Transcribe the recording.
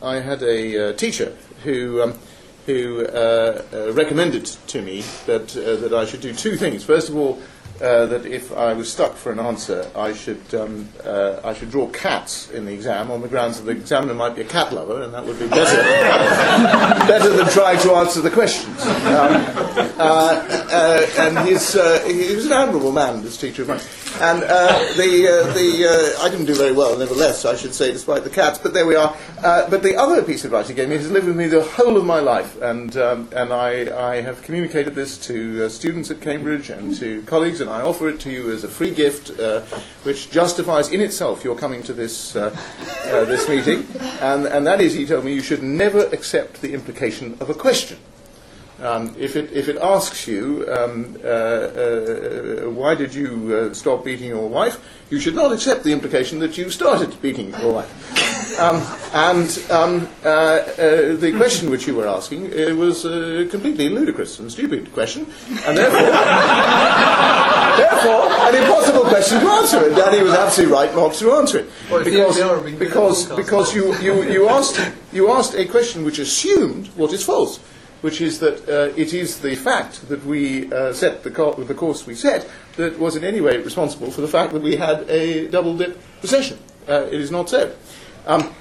I had a teacher who recommended to me that I should do two things. First of all, that if I was stuck for an answer, I should draw cats in the exam on the grounds that the examiner might be a cat lover, and that would be better than trying to answer the questions. And he was an admirable man, this teacher of mine. And I didn't do very well, nevertheless, I should say, despite the cats. But there we are. But the other piece of advice he gave me has lived with me the whole of my life, and I have communicated this to students at Cambridge and to colleagues, and I offer it to you as a free gift, which justifies in itself your coming to this this meeting. And that is, he told me, you should never accept the implication of a question. If it asks you, why did you stop beating your wife, you should not accept the implication that you started beating your wife. The question which you were asking was a completely ludicrous and stupid question, and therefore an impossible question to answer. And Danny was absolutely right not to answer it, because you asked a question which assumed what is false, which is that it is the fact that we set the course we set that was in any way responsible for the fact that we had a double-dip recession. It is not so.